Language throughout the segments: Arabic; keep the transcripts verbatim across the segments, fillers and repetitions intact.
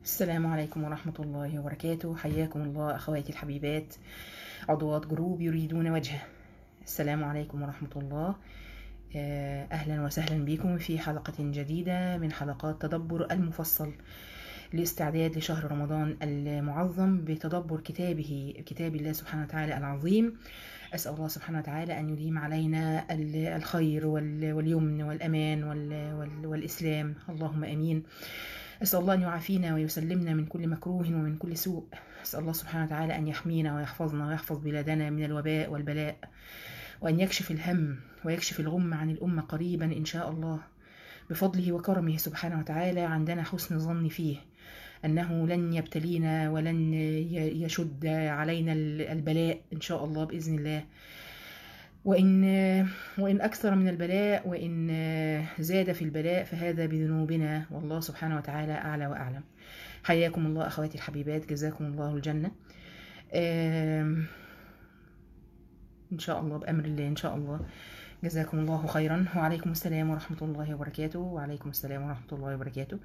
السلام عليكم ورحمة الله وبركاته. حياكم الله أخواتي الحبيبات عضوات جروب يريدون وجهه. السلام عليكم ورحمة الله. أهلا وسهلا بكم في حلقة جديدة من حلقات تدبر المفصل لاستعداد لشهر رمضان المعظم بتدبر كتابه كتاب الله سبحانه وتعالى العظيم. أسأل الله سبحانه وتعالى أن يديم علينا الخير واليمن والأمان والإسلام، اللهم أمين. أسأل الله أن يعافينا ويسلمنا من كل مكروه ومن كل سوء. أسأل الله سبحانه وتعالى أن يحمينا ويحفظنا ويحفظ بلادنا من الوباء والبلاء، وأن يكشف الهم ويكشف الغم عن الأمة قريبا إن شاء الله بفضله وكرمه سبحانه وتعالى. عندنا حسن ظن فيه أنه لن يبتلينا ولن يشد علينا البلاء إن شاء الله بإذن الله، وإن, وإن أكثر من البلاء وإن زاد في البلاء فهذا بذنوبنا، والله سبحانه وتعالى أعلى وأعلم. حياكم الله أخواتي الحبيبات، جزاكم الله الجنة إن شاء الله بأمر الله إن شاء الله. جزاكم الله خيرا. وعليكم السلام ورحمة الله وبركاته. وعليكم السلام ورحمة الله وبركاته.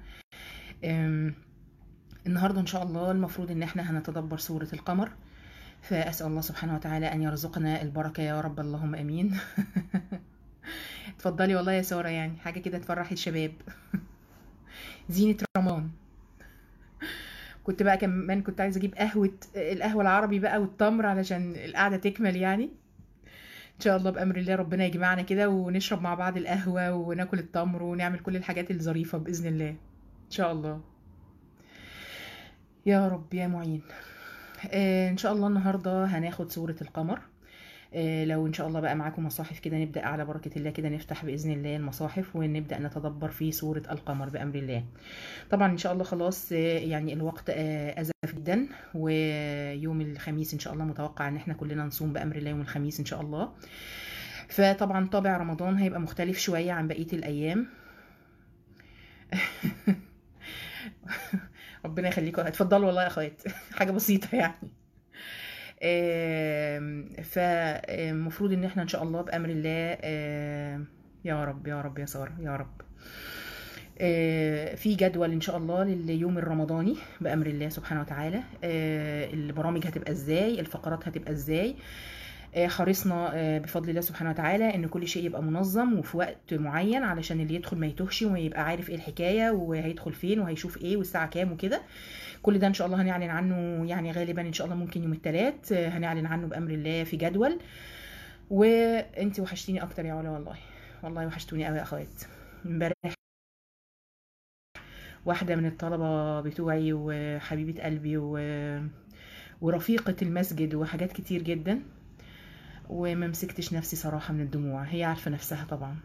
النهاردة إن شاء الله المفروض إن احنا هنتدبر سورة القمر، فأسأل الله سبحانه وتعالى أن يرزقنا البركة يا رب، اللهم أمين. اتفضلي والله يا سارة، يعني حاجة كده تفرحي الشباب. زينة رمضان. كنت بقى كمان كنت عايزة أجيب قهوة القهوة العربي بقى والتمر علشان القعدة تكمل، يعني إن شاء الله بأمر الله ربنا يجمعنا كده ونشرب مع بعض القهوة وناكل التمر ونعمل كل الحاجات الظريفة بإذن الله إن شاء الله يا رب يا معين. آه إن شاء الله النهاردة هناخد سورة القمر. آه لو إن شاء الله بقى معاكم مصاحف كده نبدأ على بركة الله كده نفتح بإذن الله المصاحف ونبدأ نتدبر في سورة القمر بأمر الله. طبعا إن شاء الله خلاص آه يعني الوقت آه أزف جدا، ويوم الخميس إن شاء الله متوقع إن احنا كلنا نصوم بأمر الله يوم الخميس إن شاء الله. فطبعا طابع رمضان هيبقى مختلف شوية عن بقية الأيام. ربنا يخليكم، اتفضلوا والله يا اخوات. حاجه بسيطه يعني. فالمفروض ان احنا ان شاء الله بامر الله يا رب يا رب يا ساره يا رب في جدول ان شاء الله لليوم الرمضاني بامر الله سبحانه وتعالى. البرامج هتبقى ازاي، الفقرات هتبقى ازاي. حرصنا بفضل الله سبحانه وتعالى ان كل شيء يبقى منظم وفي وقت معين علشان اللي يدخل ما يتوهش ويبقى عارف ايه الحكايه وهيدخل فين وهيشوف ايه والساعه كام وكده. كل ده ان شاء الله هنعلن عنه، يعني غالبا ان شاء الله ممكن يوم الثلاث هنعلن عنه بامر الله في جدول. وانت وحشتيني اكتر يا علا، والله والله وحشتوني قوي يا اخوات. امبارح واحده من الطلبه بتوعي وحبيبه قلبي و... ورفيقه المسجد وحاجات كتير جدا، وما مسكتش نفسي صراحة من الدموع. هي عارفة نفسها طبعا.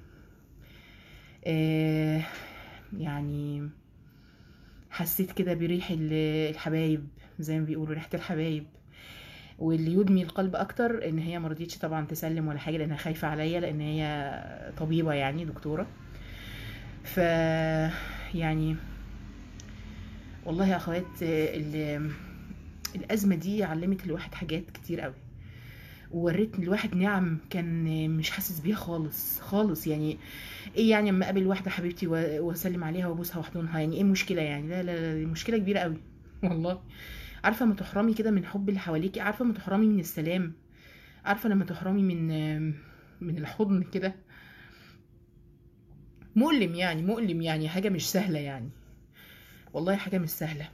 آه يعني حسيت كده بريح الحبايب زي ما بيقولوا، ريحة الحبايب. واللي يدمي القلب اكتر ان هي مرضيتش طبعا تسلم ولا حاجة لانها خايفة عليا، لان هي طبيبة يعني دكتورة. ف يعني والله يا اخوات الازمة دي علمت الواحد حاجات كتير قوي، ووريت الواحد نعم كان مش حاسس بيها خالص خالص. يعني ايه يعني اما اقابل واحده حبيبتي واسلم عليها وابوسها واحضنها، يعني ايه المشكله يعني؟ لا لا لا، مشكله كبيره قوي والله. عارفه ما تحرمي كده من حب اللي حواليكي، عارفه ما تحرمي من السلام، عارفه لما تحرمي من من الحضن كده. مؤلم يعني مؤلم يعني حاجه مش سهله يعني، والله حاجه مش سهله.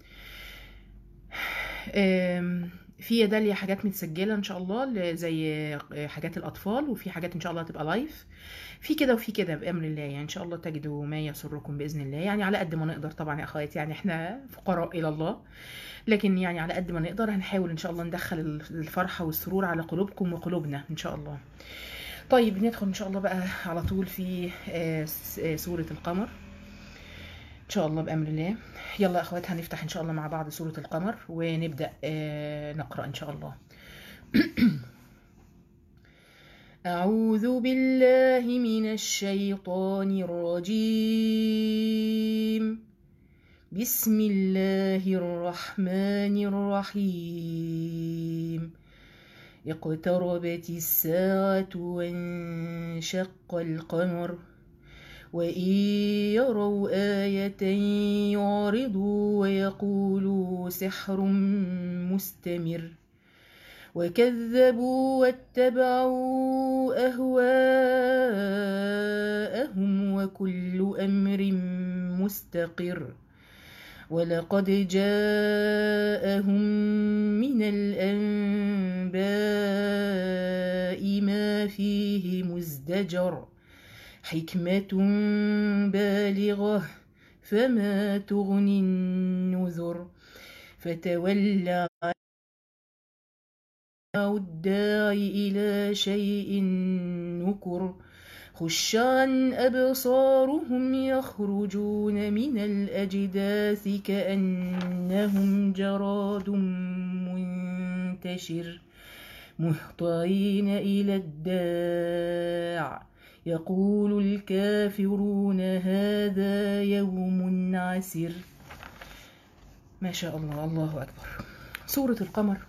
في يداليا حاجات متسجله ان شاء الله زي حاجات الاطفال، وفي حاجات ان شاء الله هتبقى لايف، في كده وفي كده بامر الله. يعني ان شاء الله تجدوا ما يسركم باذن الله، يعني على قد ما نقدر طبعا يا اخواتي. يعني احنا فقراء الى الله، لكن يعني على قد ما نقدر هنحاول ان شاء الله ندخل الفرحه والسرور على قلوبكم وقلوبنا ان شاء الله. طيب ندخل ان شاء الله بقى على طول في سوره القمر ان شاء الله بامر الله. يلا يا اخوات هنفتح ان شاء الله مع بعض سوره القمر ونبدا نقرا ان شاء الله. اعوذ بالله من الشيطان الرجيم. بسم الله الرحمن الرحيم. اقتربت الساعه وانشق القمر وإن يروا آية يعرضوا ويقولوا سحر مستمر وكذبوا واتبعوا أهواءهم وكل أمر مستقر ولقد جاءهم من الأنباء ما فيه مزدجر حكمة بالغة فما تغني النذر فتول الداعي إلى شيء نكر خش عن أبصارهم يخرجون من الأجداث كأنهم جراد منتشر مهطعين إلى الداع يقول الكافرون هذا يوم عسر. ما شاء الله، الله أكبر. سورة القمر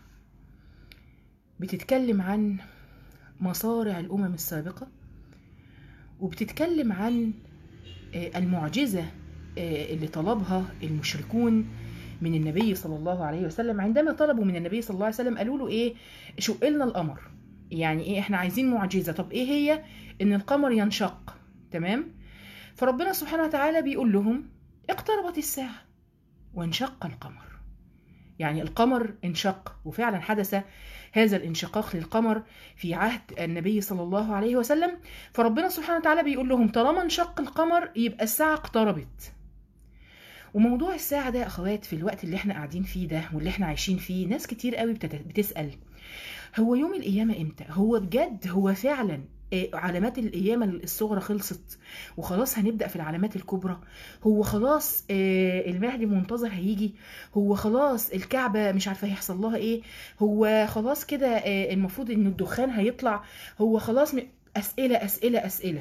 بتتكلم عن مصارع الأمم السابقة، وبتتكلم عن المعجزة اللي طلبها المشركون من النبي صلى الله عليه وسلم. عندما طلبوا من النبي صلى الله عليه وسلم قالوا له ايه؟ شق لنا القمر. يعني ايه؟ احنا عايزين معجزة. طب ايه هي؟ ان القمر ينشق. تمام؟ فربنا سبحانه وتعالى بيقول لهم اقتربت الساعة وانشق القمر. يعني القمر انشق، وفعلا حدث هذا الانشقاق للقمر في عهد النبي صلى الله عليه وسلم. فربنا سبحانه وتعالى بيقول لهم طالما انشق القمر يبقى الساعة اقتربت. وموضوع الساعة ده يا أخوات في الوقت اللي احنا قاعدين فيه ده واللي احنا عايشين فيه، ناس كتير قوي بتسأل هو يوم القيامة امتى؟ هو بجد هو فعلا علامات القيامة الصغرى خلصت وخلاص هنبدأ في العلامات الكبرى؟ هو خلاص المهدي منتظر هيجي؟ هو خلاص الكعبة مش عارفة هيحصل لها ايه؟ هو خلاص كده المفروض ان الدخان هيطلع؟ هو خلاص م... أسئلة أسئلة أسئلة.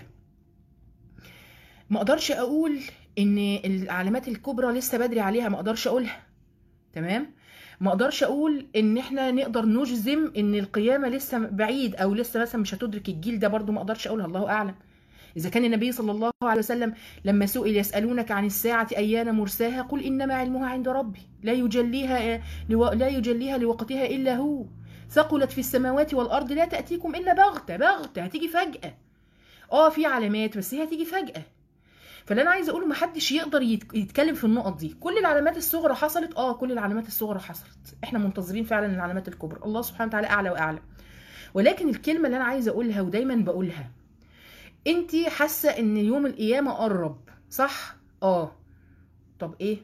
ما اقدرش اقول ان العلامات الكبرى لسه بدري عليها، ما اقدرش اقولها. تمام؟ ما اقدرش اقول ان احنا نقدر نجزم ان القيامة لسه بعيد او لسه مثلا مش هتدرك الجيل ده، برضو ما اقدرش اقولها، الله اعلم. اذا كان النبي صلى الله عليه وسلم لما سئل يسألونك عن الساعة ايان مرساها قل انما علمها عند ربي لا يجليها لا يجليها لوقتها الا هو ثقلت في السماوات والارض لا تأتيكم الا بغتة. بغتة هتيجي فجأة. اه في علامات بس هي هتيجي فجأة. فاللي انا عايزه اقوله محدش يقدر يتكلم في النقط دي. كل العلامات الصغرى حصلت، اه كل العلامات الصغرى حصلت، احنا منتظرين فعلا العلامات الكبرى، الله سبحانه وتعالى اعلى واعلى. ولكن الكلمه اللي انا عايزه اقولها ودايما بقولها، انتي حاسه ان يوم القيامه قرب، صح؟ اه. طب ايه؟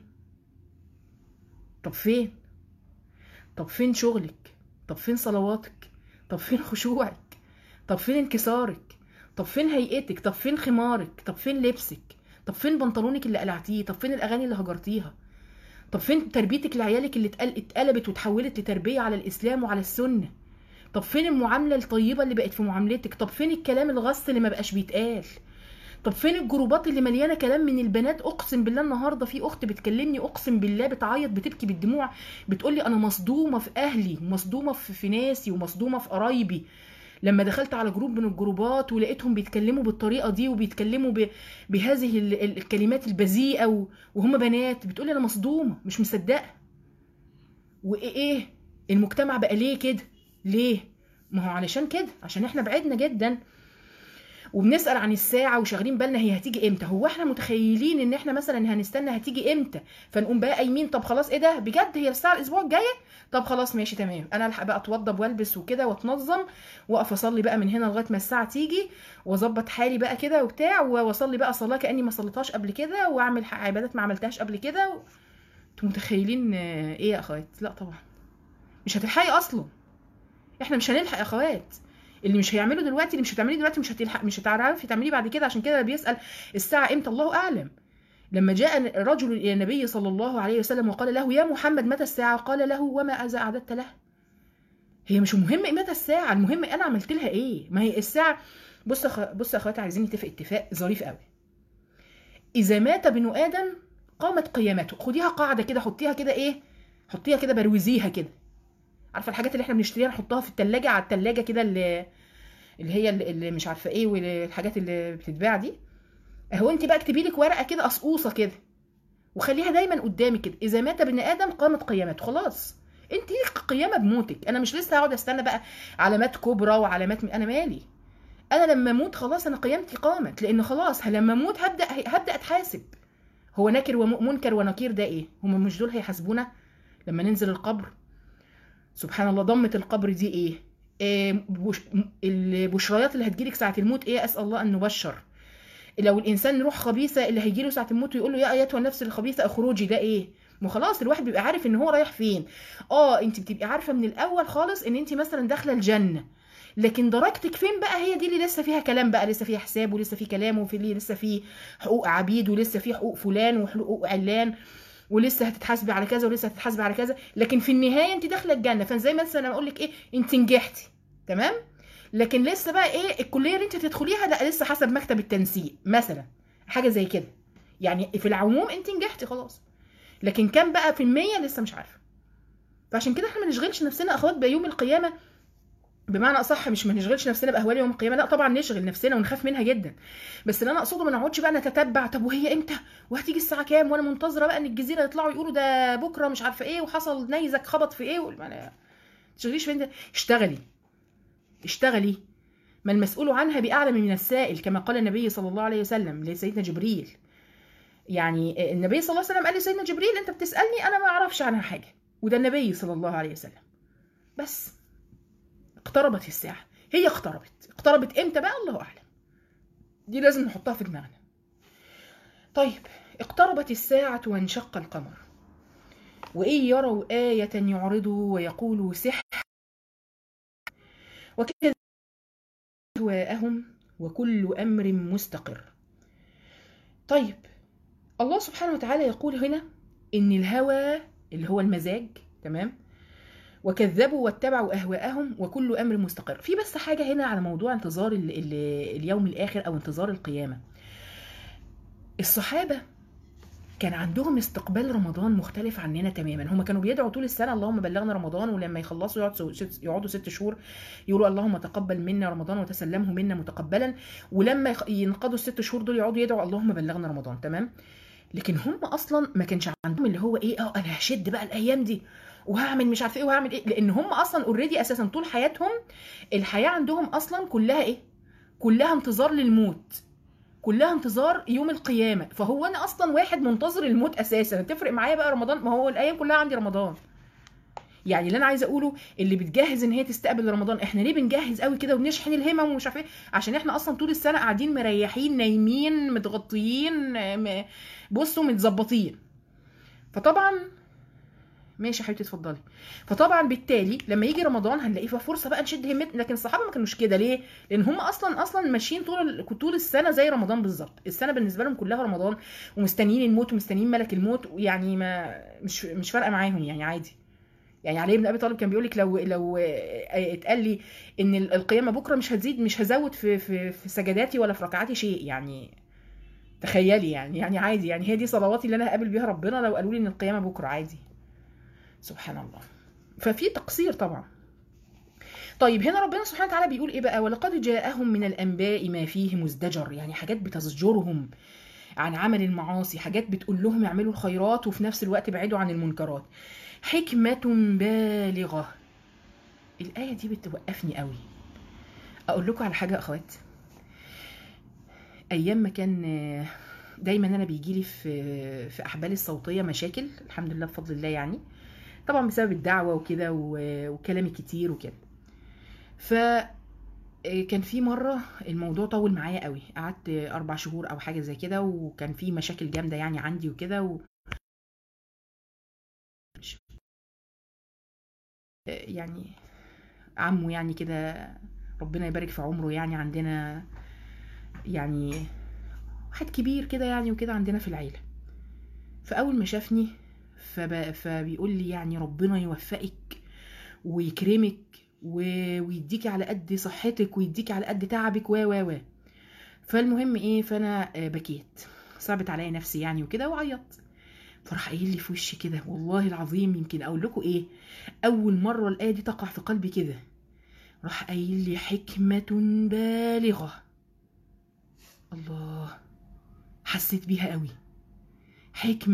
طب فين؟ طب فين شغلك؟ طب فين صلواتك؟ طب فين خشوعك؟ طب فين انكسارك؟ طب فين هيئتك؟ طب فين خمارك؟ طب فين لبسك؟ طب فين بنطلونك اللي قلعتيه؟ طب فين الاغاني اللي هجرتيها؟ طب فين تربيتك لعيالك اللي اتقلبت وتحولت لتربيه على الاسلام وعلى السنه؟ طب فين المعامله الطيبه اللي بقت في معاملتك؟ طب فين الكلام الغص اللي ما بقاش بيتقال؟ طب فين الجروبات اللي مليانه كلام من البنات؟ اقسم بالله النهارده في اخت بتكلمني اقسم بالله بتعيط بتبكي بالدموع، بتقول لي انا مصدومه في اهلي ومصدومه في ناسي ومصدومه في قرايبي لما دخلت على جروب من الجروبات ولقيتهم بيتكلموا بالطريقه دي وبيتكلموا ب... بهذه ال... الكلمات البذيئه و... وهم بنات. بتقولي انا مصدومه مش مصدقه. وايه ايه المجتمع بقى ليه كده؟ ليه؟ ما هو علشان كده، عشان احنا بعدنا جدا وبنسال عن الساعه وشاغلين بالنا هي هتيجي امتى. هو احنا متخيلين ان احنا مثلا هنستنى هتيجي امتى فنقوم بقى قايمين طب خلاص ايه ده بجد هي الساعه الاسبوع الجاي؟ طب خلاص ماشي تمام، انا الحق بقى اتوضب والبس وكده واتنظم واقف اصلي بقى من هنا لغايه ما الساعه تيجي واظبط حالي بقى كده وبتاع واصلي بقى صلاه كاني ما صليتهاش قبل كده واعمل عبادات ما عملتهاش قبل كده و... انتوا متخيلين ايه يا اخوات؟ لا طبعا مش هتلحقي اصلا. احنا مش هنلحق يا اخوات. اللي مش هيعمله دلوقتي اللي مش هتعمليه دلوقتي مش هتلحق، مش هتعرفي تعمليه بعد كده. عشان كده بيسأل الساعة امتى، الله اعلم. لما جاء رجل الى النبي صلى الله عليه وسلم وقال له يا محمد متى الساعة؟ قال له وما اذا اعددت لها. هي مش مهم متى الساعة، المهم انا عملت لها ايه. ما هي الساعة بص أخ... بص يا اخواتي عايزين نتفق اتفاق ظريف قوي. اذا مات ابن ادم قامت قيامته. خديها قاعدة كده، حطيها كده ايه، حطيها كده بروزيها كده. عارفه الحاجات اللي احنا بنشتريها نحطها في التلاجة على التلاجة كده اللي اللي هي اللي مش عارفه ايه والحاجات اللي بتتباع دي، اهو انت بقى اكتبي لك ورقه كده قصقوصه كده وخليها دايما قدامك كده، اذا مات ابن ادم قامت قيامته. خلاص انت ليك قيامه بموتك، انا مش لسه هقعد استنى بقى علامات كبرى وعلامات م... انا مالي، انا لما اموت خلاص انا قيامتي قامت، لان خلاص لما اموت هبدا هبدا اتحاسب. هو ناكر ومنكر ونكير ده ايه؟ هم مش دول هيحاسبونا لما ننزل القبر؟ سبحان الله. ضمه القبر دي ايه؟ إيه بش... البشريات اللي هتجيلك ساعه الموت ايه؟ اسال الله ان نبشر. لو الانسان روح خبيثه اللي هيجي له ساعه الموت ويقول له يا ايتها النفس الخبيثه اخرجي، ده ايه؟ ما خلاص الواحد بيبقى عارف ان هو رايح فين. اه انت بتبقي عارفه من الاول خالص ان انت مثلا داخله الجنه، لكن درجتك فين بقى هي دي اللي لسه فيها كلام بقى، لسه فيها حساب ولسه فيه كلام، وفي اللي لسه فيه حقوق عبيد ولسه فيه حقوق فلان وحقوق علان، ولسه هتتحاسبي على كذا ولسه هتتحاسبي على كذا. لكن في النهايه انت داخله الجنه، فزي مثلا اقول لك ايه، انت نجحتي تمام، لكن لسه بقى ايه الكليه اللي انت تدخليها لا لسه حسب مكتب التنسيق مثلا، حاجه زي كده. يعني في العموم انت نجحتي خلاص، لكن كام بقى في المية لسه مش عارفه. فعشان كده احنا ما نشغلش نفسنا اخوات بيوم القيامه، بمعنى اصح مش ما نشغلش نفسنا باهوال يوم القيامه، لا طبعا نشغل نفسنا ونخاف منها جدا، بس اللي انا اقصده ما نقعدش بقى نتتبع طب وهي امتى وهتيجي الساعه كام وانا منتظره بقى ان الجزيره يطلعوا يقولوا ده بكره مش عارفه ايه وحصل نيزك خبط في ايه و... ما تشغليش في. اشتغلي اشتغلي، ما المسؤول عنها باعلم من السائل، كما قال النبي صلى الله عليه وسلم لسيدنا جبريل. يعني النبي صلى الله عليه وسلم قال لسيدنا جبريل انت بتسالني انا ما اعرفش عنها حاجه، وده النبي صلى الله عليه وسلم. بس اقتربت الساعه، هي اقتربت، اقتربت امتى بقى الله اعلم، دي لازم نحطها في دماغنا. طيب اقتربت الساعه وانشق القمر وان يروا ايه يعرضوا ويقولوا سحر وكذا اهواءهم وكل امر مستقر. طيب الله سبحانه وتعالى يقول هنا ان الهوى اللي هو المزاج تمام، وكذبوا واتبعوا اهواءهم وكل امر مستقر. في بس حاجه هنا على موضوع انتظار ال ال اليوم الاخر او انتظار القيامه. الصحابه كان عندهم استقبال رمضان مختلف عننا تماما، هم كانوا بيدعوا طول السنه اللهم بلغنا رمضان، ولما يخلصوا يقعدوا يقعدوا ست شهور يقولوا اللهم تقبل منا رمضان وتسلمه منا متقبلا، ولما ينقضوا الست شهور دول يقعدوا يدعوا اللهم بلغنا رمضان تمام. لكن هم اصلا ما كانش عندهم اللي هو ايه اه انا هشد بقى الايام دي وهعمل مش عارف ايه وهعمل ايه، لان هم اصلا اوريدي اساسا طول حياتهم الحياه عندهم اصلا كلها ايه، كلها انتظار للموت، كلها انتظار يوم القيامه. فهو انا اصلا واحد منتظر الموت اساسا، تفرق معايا بقى رمضان؟ ما هو الايام كلها عندي رمضان. يعني اللي انا عايزه اقوله اللي بتجهز ان هي تستقبل رمضان، احنا ليه بنجهز قوي كده وبنشحن الهمم ومش عارف ايه؟ عشان احنا اصلا طول السنه قاعدين مريحين نايمين متغطيين بصوا متظبطين. فطبعا ماشي يا حبيبتي اتفضلي. فطبعا بالتالي لما يجي رمضان هنلاقيه فيها فرصه بقى نشد همتنا، لكن الصحابه ما كانوش كده. ليه؟ لان هم اصلا اصلا ماشيين طول طول السنه زي رمضان بالظبط، السنه بالنسبه لهم كلها رمضان، ومستنيين الموت ومستنيين ملك الموت، يعني ما مش مش فارقه معاهم يعني عادي. يعني علي بن ابي طالب كان بيقول لك لو لو اتقال لي ان القيامه بكره مش هتزيد مش هزود في في في سجداتي ولا في ركعاتي شيء، يعني تخيلي يعني يعني عادي، يعني هي دي صلواتي اللي انا هقابل بيها ربنا لو قالوا لي ان القيامه بكره عادي. سبحان الله. ففي تقصير طبعا. طيب هنا ربنا سبحانه وتعالى بيقول ايه بقى؟ ولقد جاءهم من الانباء ما فيه مزدجر، يعني حاجات بتزجرهم عن عمل المعاصي، حاجات بتقول لهم اعملوا الخيرات وفي نفس الوقت ابعدوا عن المنكرات. حكمة بالغة. الآية دي بتوقفني قوي. اقول لكم على حاجة اخوات، ايام ما كان دايما انا بيجيلي في في احبالي الصوتية مشاكل، الحمد لله بفضل الله، يعني طبعا بسبب الدعوة وكده وكلامي كتير وكده. ف كان في مرة الموضوع طول معايا قوي، قعدت اربع شهور او حاجة زي كده، وكان في مشاكل جامدة يعني عندي وكده و... يعني عمه يعني كده ربنا يبارك في عمره، يعني عندنا يعني واحد كبير كده يعني وكده عندنا في العيلة. فاول ما شافني فب... فبيقول لي يعني ربنا يوفقك ويكرمك ويديكي على قد صحتك ويديكي على قد تعبك و و و فالمهم ايه، فانا بكيت، صعبت عليا نفسي يعني وكده وعيطت. فراح قايل لي في وشي كده، والله العظيم يمكن اقول لكم ايه، اول مره الايه دي تقع في قلبي كده، راح قايل لي حكمه بالغه. الله، حسيت بيها قوي. حكمة